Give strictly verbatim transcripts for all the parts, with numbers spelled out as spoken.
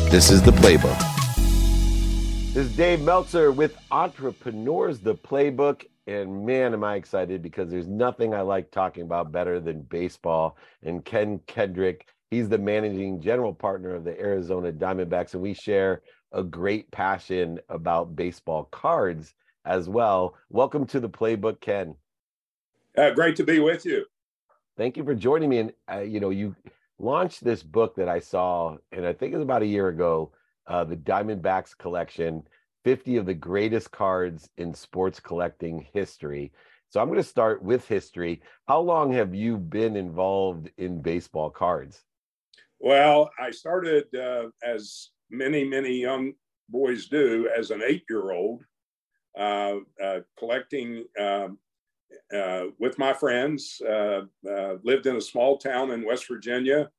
This is The Playbook. This is Dave Meltzer with Entrepreneurs, The Playbook. And man, am I excited because there's nothing I like talking about better than baseball. And Ken Kendrick, he's the managing general partner of the Arizona Diamondbacks. And we share a great passion about baseball cards as well. Welcome to The Playbook, Ken. Uh, great to be with you. Thank you for joining me. And, uh, you know, you launched this book that I saw, and I think it was about a year ago, uh, the Diamondbacks Collection, fifty of the greatest cards in sports collecting history. So I'm going to start with history. How long have you been involved in baseball cards? Well, I started, uh, as many, many young boys do, as an eight-year-old, uh, uh, collecting um, uh, with my friends. Uh, uh, lived in a small town in West Virginia,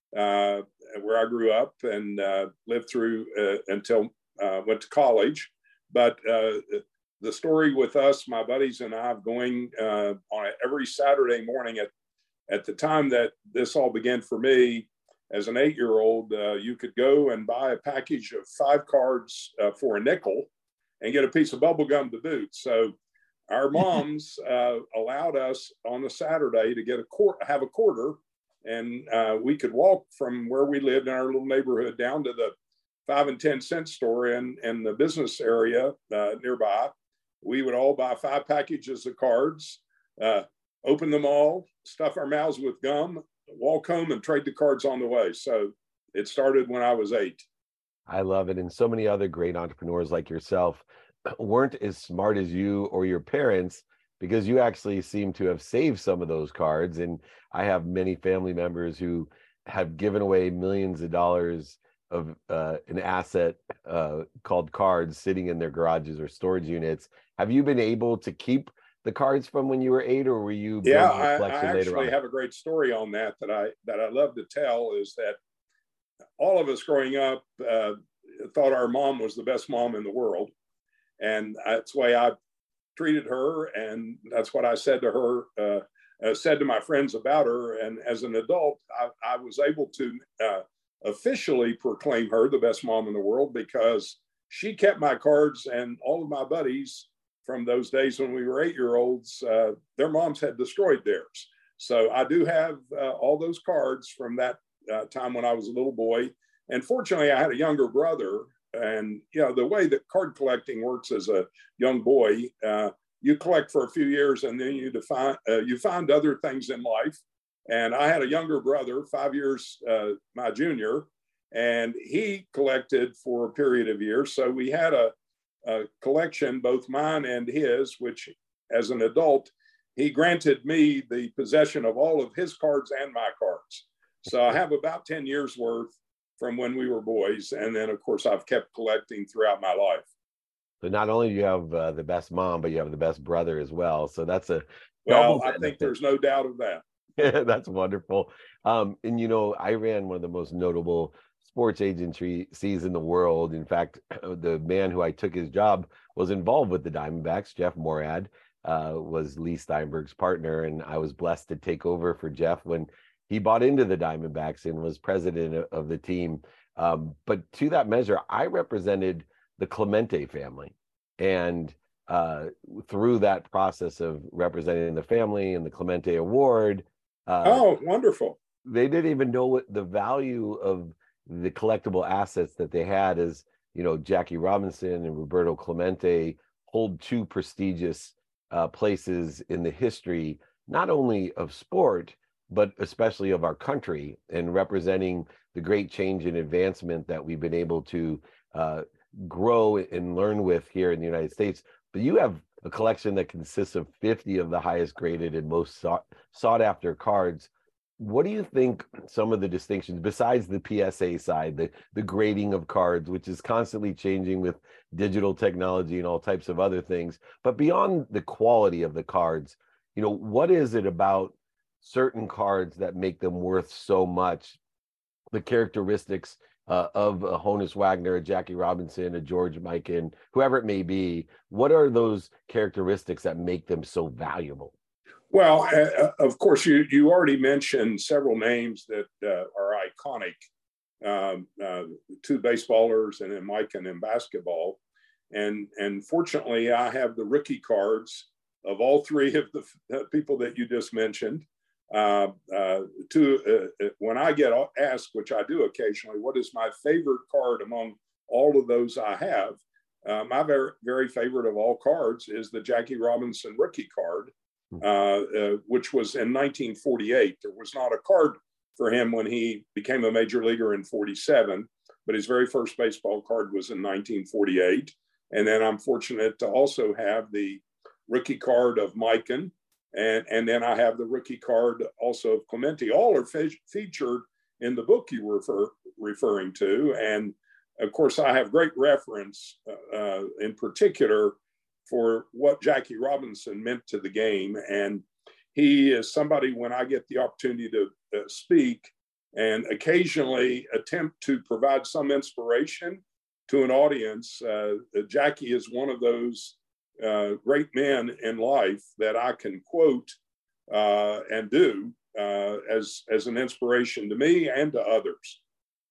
uh, where I grew up, and uh, lived through uh, until uh, went to college. But uh, the story with us, my buddies and I, going uh, on every Saturday morning at at the time that this all began for me as an eight-year-old, uh, you could go and buy a package of five cards uh, for a nickel and get a piece of bubble gum to boot. So our moms uh, allowed us on a Saturday to get a quart- have a quarter, and uh, we could walk from where we lived in our little neighborhood down to the five and ten cent store in, in the business area uh, nearby. We would all buy five packages of cards, uh, open them all, stuff our mouths with gum, walk home and trade the cards on the way. So it started when I was eight. I love it. And so many other great entrepreneurs like yourself weren't as smart as you or your parents, because you actually seem to have saved some of those cards. And I have many family members who have given away millions of dollars of uh, an asset uh, called cards sitting in their garages or storage units. Have you been able to keep the cards from when you were eight, or were you yeah, building a I, collection I later on? actually have a great story on that that I that I love to tell. Is that all of us growing up uh, thought our mom was the best mom in the world, and that's the way I treated her, and that's what I said to her, uh, uh, said to my friends about her. And as an adult, I, I was able to uh, officially proclaim her the best mom in the world, because she kept my cards, and all of my buddies from those days when we were eight-year-olds, uh, their moms had destroyed theirs. So I do have uh, all those cards from that uh, time when I was a little boy. And fortunately, I had a younger brother. And, you know, the way that card collecting works as a young boy, uh, you collect for a few years, and then you define, uh, you find other things in life. And I had a younger brother, five years uh, my junior, and he collected for a period of years. So we had a, a collection, both mine and his, which as an adult, he granted me the possession of all of his cards and my cards. So I have about ten years worth from when we were boys. And then, of course, I've kept collecting throughout my life. So not only do you have uh, the best mom, but you have the best brother as well. So that's a well, I think there's no doubt of that. That's wonderful. Um, and, you know, I ran one of the most notable sports agencies in the world. In fact, the man who I took his job was involved with the Diamondbacks. Jeff Morad uh, was Lee Steinberg's partner, and I was blessed to take over for Jeff when he bought into the Diamondbacks and was president of the team. Um, but to that measure, I represented the Clemente family. And uh, through that process of representing the family and the Clemente Award, uh, oh, wonderful. They didn't even know what the value of the collectible assets that they had. Is, you know, Jackie Robinson and Roberto Clemente hold two prestigious uh, places in the history, not only of sport, but especially of our country, and representing the great change and advancement that we've been able to uh, grow and learn with here in the United States. But you have a collection that consists of fifty of the highest graded and most sought, sought after cards. What do you think some of the distinctions, besides the P S A side, the, the grading of cards, which is constantly changing with digital technology and all types of other things, but beyond the quality of the cards, you know, what is it about certain cards that make them worth so much? The characteristics uh, of a Honus Wagner, a Jackie Robinson, a George Mikan, whoever it may be, what are those characteristics that make them so valuable? Well, uh, of course, you, you already mentioned several names that uh, are iconic um, uh, two baseballers, and then Mikan in basketball. And, and fortunately, I have the rookie cards of all three of the uh, people that you just mentioned. Uh, uh, to uh, when I get asked, which I do occasionally, what is my favorite card among all of those I have? Uh, my very, very favorite of all cards is the Jackie Robinson rookie card, uh, uh, which was in nineteen forty-eight. There was not a card for him when he became a major leaguer in forty-seven, but his very first baseball card was in nineteen forty-eight. And then I'm fortunate to also have the rookie card of Mikan, and, and then I have the rookie card also of Clemente. All are fe- featured in the book you were refer, referring to. And of course, I have great reference uh, in particular for what Jackie Robinson meant to the game. And he is somebody, when I get the opportunity to uh, speak and occasionally attempt to provide some inspiration to an audience, uh, Jackie is one of those uh, great men in life that I can quote uh, and do uh, as, as an inspiration to me and to others.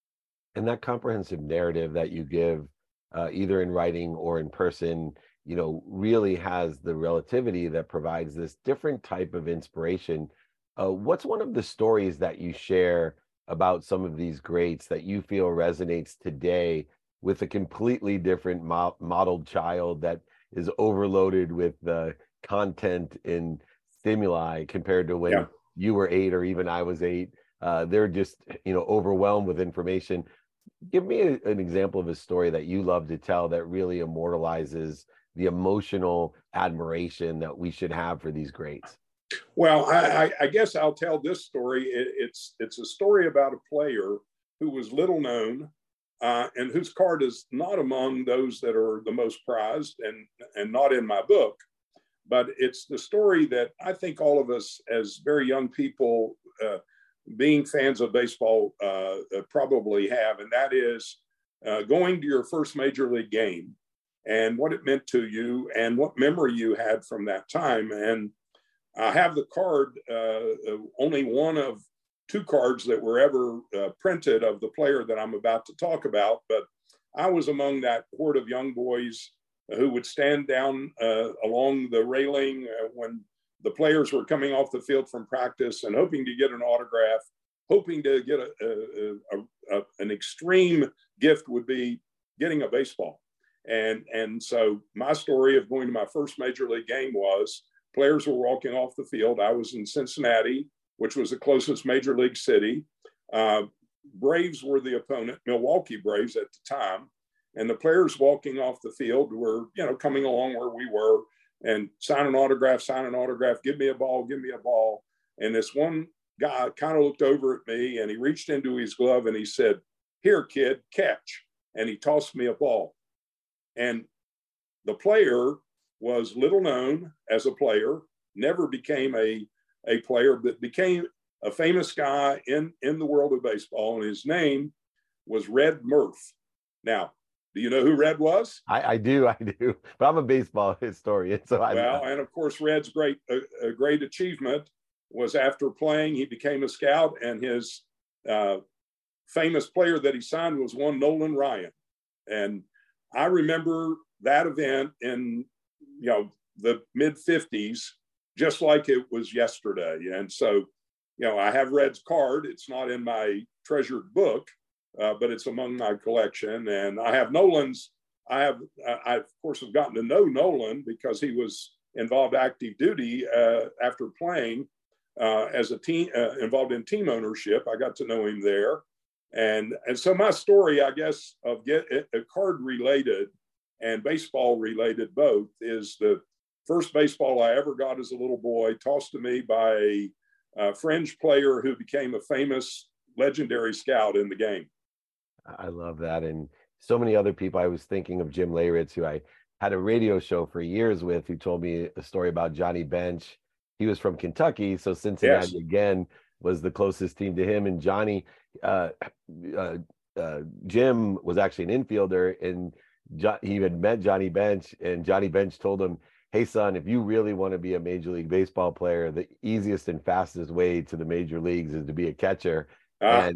And that comprehensive narrative that you give, uh, either in writing or in person, you know, really has the relativity that provides this different type of inspiration. Uh, what's one of the stories that you share about some of these greats that you feel resonates today with a completely different mo- modeled child that is overloaded with the content and stimuli compared to when yeah. you were eight or even I was eight? Uh, they're just, you know, overwhelmed with information. Give me a, an example of a story that you love to tell that really immortalizes the emotional admiration that we should have for these greats. Well, I, I guess I'll tell this story. It, it's it's a story about a player who was little known uh, and whose card is not among those that are the most prized and, and not in my book. But it's the story that I think all of us as very young people uh, being fans of baseball uh, probably have, and that is uh, going to your first major league game and what it meant to you and what memory you had from that time. And I have the card, uh, only one of two cards that were ever uh, printed of the player that I'm about to talk about, but I was among that horde of young boys who would stand down uh, along the railing uh, when the players were coming off the field from practice and hoping to get an autograph, hoping to get a, a, a, a an extreme gift would be getting a baseball. And, and so my story of going to my first major league game was players were walking off the field. I was in Cincinnati, which was the closest major league city. Uh, Braves were the opponent, Milwaukee Braves at the time. And the players walking off the field were, you know, coming along where we were and sign an autograph, sign an autograph, give me a ball, give me a ball. And this one guy kind of looked over at me and he reached into his glove and he said, "Here, kid, catch." And he tossed me a ball. And the player was little known as a player, never became a, a player, but became a famous guy in, in the world of baseball. And his name was Red Murph. Now, do you know who Red was? I, I do, I do. But I'm a baseball historian, so I. Well, and of course, Red's great, a, a great achievement was after playing, he became a scout, and his uh, famous player that he signed was one Nolan Ryan. And I remember that event in, you know, the mid fifties, just like it was yesterday. And so, you know, I have Red's card. It's not in my treasured book, uh, but it's among my collection. And I have Nolan's. I have, I of course have gotten to know Nolan because he was involved active duty uh, after playing uh, as a team, uh, involved in team ownership. I got to know him there. And, and so my story, I guess, of get a card related and baseball related both is the first baseball I ever got as a little boy, tossed to me by a, a fringe player who became a famous legendary scout in the game. I love that. And so many other people. I was thinking of Jim Leyritz, who I had a radio show for years with, who told me a story about Johnny Bench. He was from Kentucky, so Cincinnati yes. again was the closest team to him. And Johnny, uh, uh, uh, Jim was actually an infielder, and jo- he had met Johnny Bench, and Johnny Bench told him, "Hey son, if you really want to be a Major League Baseball player, the easiest and fastest way to the major leagues is to be a catcher." Ah. And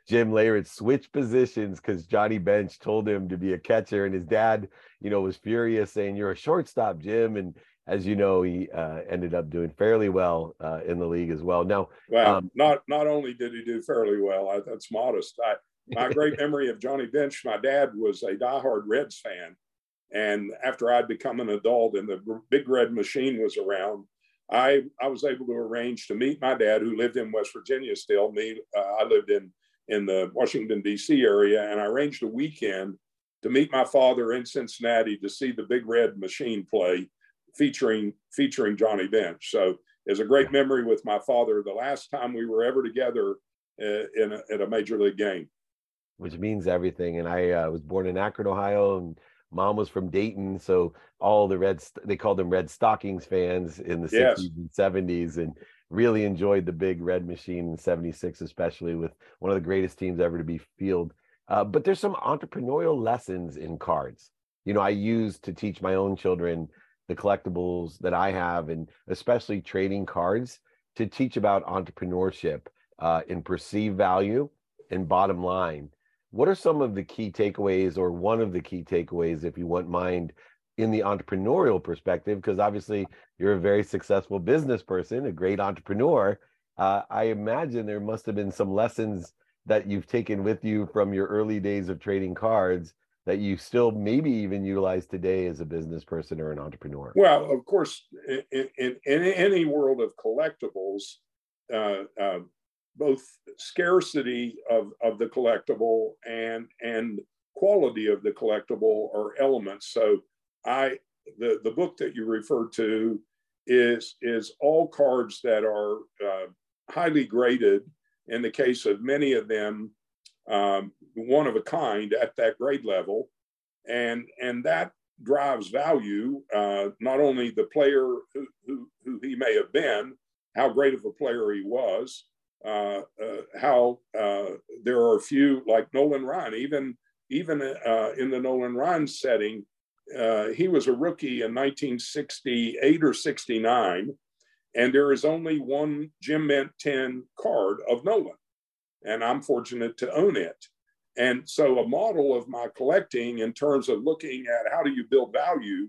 Jim Leyritz switched positions because Johnny Bench told him to be a catcher, and his dad, you know, was furious, saying, "You're a shortstop, Jim." And as you know, he uh, ended up doing fairly well uh, in the league as well. Now, Well, um, not not only did he do fairly well, I, that's modest. I, my great memory of Johnny Bench, my dad was a diehard Reds fan. And after I'd become an adult and the Big Red Machine was around, I, I was able to arrange to meet my dad, who lived in West Virginia still. Me, uh, I lived in, in the Washington, D C area, and I arranged a weekend to meet my father in Cincinnati to see the Big Red Machine play featuring, featuring Johnny Bench. So it's a great memory with my father, the last time we were ever together uh, in a, at a major league game. Which means everything. And I uh, was born in Akron, Ohio, and mom was from Dayton. So all the Reds, they called them Red Stockings fans in the Yes. sixties and seventies, and really enjoyed the Big Red Machine in seventy-six, especially, with one of the greatest teams ever to be fielded. Uh, but there's some entrepreneurial lessons in cards. You know, I use to teach my own children the collectibles that I have, and especially trading cards, to teach about entrepreneurship uh, in perceived value and bottom line. What are some of the key takeaways, or one of the key takeaways, if you wouldn't mind, in the entrepreneurial perspective? Because obviously you're a very successful business person, a great entrepreneur. Uh, I imagine there must have been some lessons that you've taken with you from your early days of trading cards that you still maybe even utilize today as a business person or an entrepreneur. Well, of course, in, in, in any world of collectibles, uh, uh, both scarcity of, of the collectible and and quality of the collectible are elements. So I the, the book that you referred to is is all cards that are uh, highly graded. In the case of many of them, um, one of a kind at that grade level, and and that drives value. Uh, not only the player who, who who he may have been, how great of a player he was. Uh, uh, how uh, there are a few like Nolan Ryan, even even uh, in the Nolan Ryan setting, uh, he was a rookie in nineteen sixty-eight or sixty-nine, and there is only one Gem Mint ten card of Nolan, and I'm fortunate to own it. And so a model of my collecting in terms of looking at how do you build value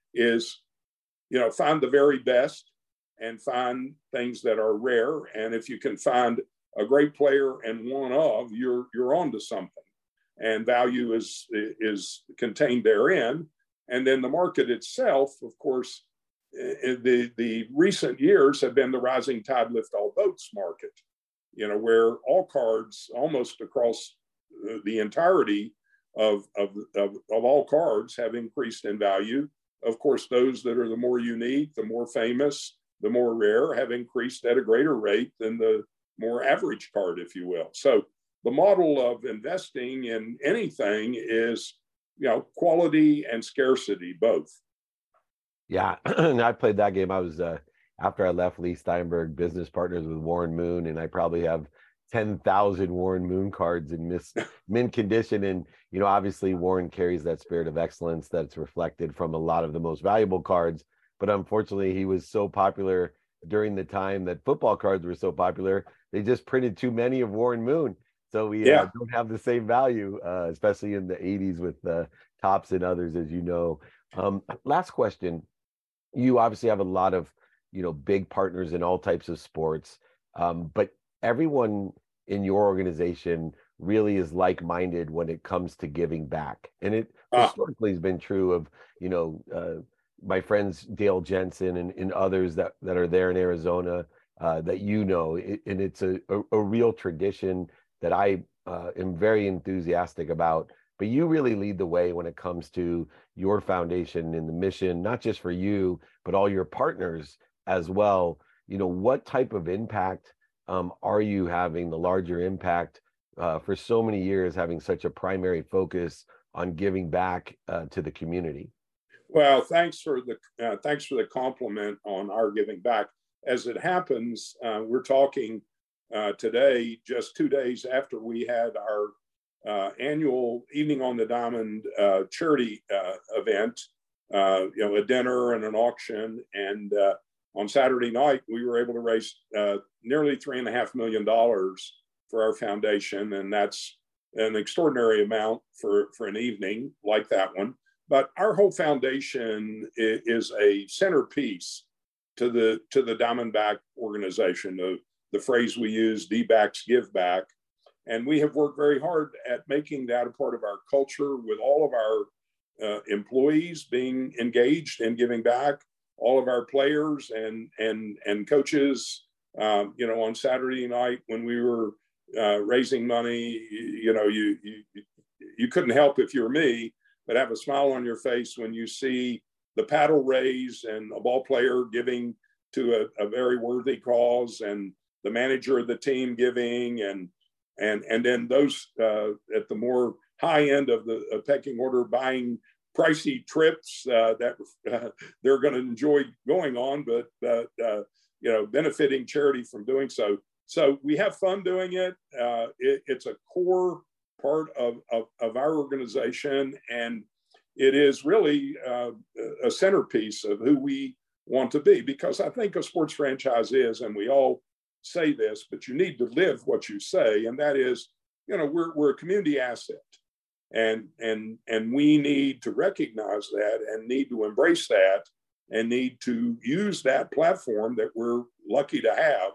is, you know, find the very best and find things that are rare. And if you can find a great player and one of, you're you're onto something. And value is is contained therein. And then the market itself, of course, the the recent years have been the rising tide lift all boats market. You know, where all cards almost across the entirety of of of, of all cards have increased in value. Of course, those that are the more unique, the more famous, the more rare, have increased at a greater rate than the more average card, if you will. So the model of investing in anything is, you know, quality and scarcity, both. Yeah, I played that game. I was, uh, after I left Lee Steinberg, business partners with Warren Moon, and I probably have ten thousand Warren Moon cards in mis- mint condition. And, you know, obviously Warren carries that spirit of excellence that's reflected from a lot of the most valuable cards. But unfortunately, he was so popular during the time that football cards were so popular, they just printed too many of Warren Moon. So we Yeah. uh, don't have the same value, uh, especially in the eighties with uh, Topps and others, as you know. Um, last question. You obviously have a lot of, you know, big partners in all types of sports, um, but everyone in your organization really is like-minded when it comes to giving back. And it Ah. historically has been true of, you know, uh, my friends Dale Jensen and, and others that, that are there in Arizona uh, that you know, it, and it's a, a, a real tradition that I uh, am very enthusiastic about. But you really lead the way when it comes to your foundation and the mission, not just for you, but all your partners as well. You know, what type of impact um, are you having, the larger impact uh, for so many years, having such a primary focus on giving back uh, to the community? Well, thanks for the uh, thanks for the compliment on our giving back. As it happens, uh, we're talking uh, today, just two days after we had our uh, annual Evening on the Diamond uh, charity uh, event. Uh, you know, a dinner and an auction, and uh, on Saturday night we were able to raise uh, nearly three and a half million dollars for our foundation, and that's an extraordinary amount for, for an evening like that one. But our whole foundation is a centerpiece to the to the Diamondback organization. The, the phrase we use, D-backs give back. And we have worked very hard at making that a part of our culture, with all of our uh, employees being engaged in giving back, all of our players and and and coaches. Um, you know, on Saturday night when we were uh, raising money, you, you know, you, you you couldn't help, if you were me, but have a smile on your face when you see the paddle raise and a ball player giving to a, a very worthy cause, and the manager of the team giving, and and and then those uh, at the more high end of the uh, pecking order buying pricey trips uh, that uh, they're going to enjoy going on, but uh, uh, you know, benefiting charity from doing so. So we have fun doing it. Uh, it it's a core part of, of, of our organization, and it is really uh, a centerpiece of who we want to be, because I think a sports franchise is, and we all say this, but you need to live what you say, and that is, you know, we're, we're a community asset, and, and, and we need to recognize that and need to embrace that, and need to use that platform that we're lucky to have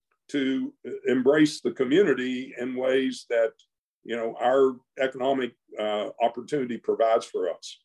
to embrace the community in ways that, you know, our economic uh, opportunity provides for us.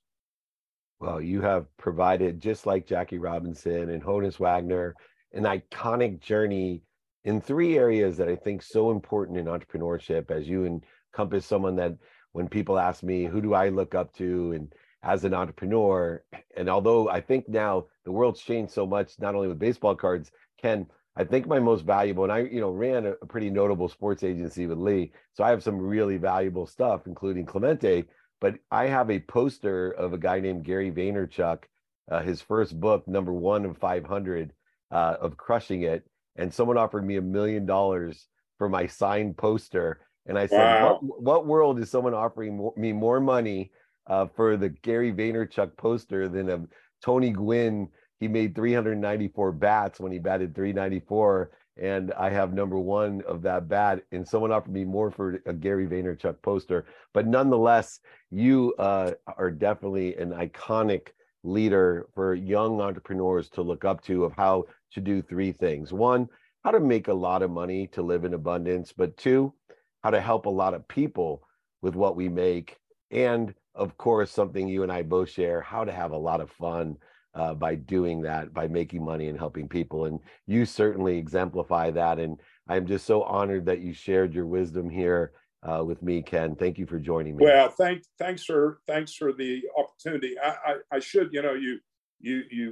Well, you have provided, just like Jackie Robinson and Honus Wagner, an iconic journey in three areas that I think so important in entrepreneurship, as you encompass someone that when people ask me, who do I look up to, and as an entrepreneur, and although I think now the world's changed so much, not only with baseball cards, Ken, I think my most valuable, and I, you know, ran a, a pretty notable sports agency with Lee, so I have some really valuable stuff, including Clemente, but I have a poster of a guy named Gary Vaynerchuk, uh, his first book, number one of five hundred, uh, of Crushing It, and someone offered me a million dollars for my signed poster, and I said, Wow. what, what world is someone offering more, me more money Uh, for the Gary Vaynerchuk poster than a Tony Gwynn? He made three hundred ninety-four bats when he batted three ninety-four, and I have number one of that bat, and someone offered me more for a Gary Vaynerchuk poster. But nonetheless, you uh, are definitely an iconic leader for young entrepreneurs to look up to, of how to do three things. One, how to make a lot of money to live in abundance, but two, how to help a lot of people with what we make, and of course, something you and I both share, how to have a lot of fun uh, by doing that, by making money and helping people. And you certainly exemplify that. And I'm just so honored that you shared your wisdom here uh, with me, Ken. Thank you for joining me. Well, thank, thanks for, thanks for the opportunity. I, I, I should, you know, you, you, you,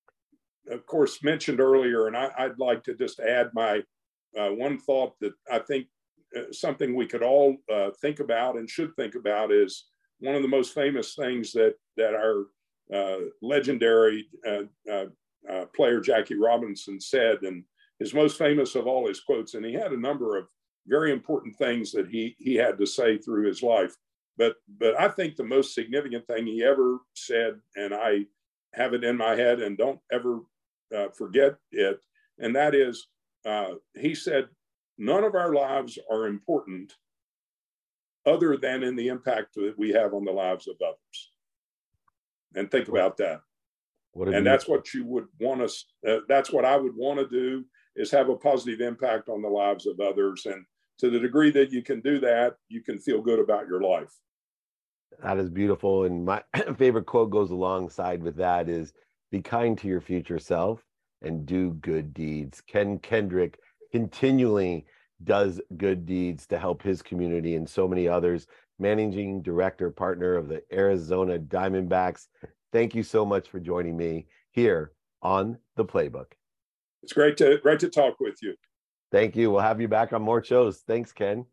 of course, mentioned earlier, and I, I'd like to just add my uh, one thought that I think uh, something we could all uh, think about and should think about is one of the most famous things that that our uh, legendary uh, uh, uh, player Jackie Robinson said, and his most famous of all his quotes, and he had a number of very important things that he he had to say through his life. But but I think the most significant thing he ever said, and I have it in my head and don't ever uh, forget it, and that is, uh, he said, none of our lives are important other than in the impact that we have on the lives of others. And think about that. What and that's what you would want us, uh, that's what I would want to do, is have a positive impact on the lives of others. And to the degree that you can do that, you can feel good about your life. That is beautiful. And my favorite quote goes alongside with that is, be kind to your future self and do good deeds. Ken Kendrick continually does good deeds to help his community and so many others. Managing director, partner of the Arizona Diamondbacks. Thank you so much for joining me here on The Playbook. It's great to great to talk with you. Thank you. We'll have you back on more shows. Thanks, Ken.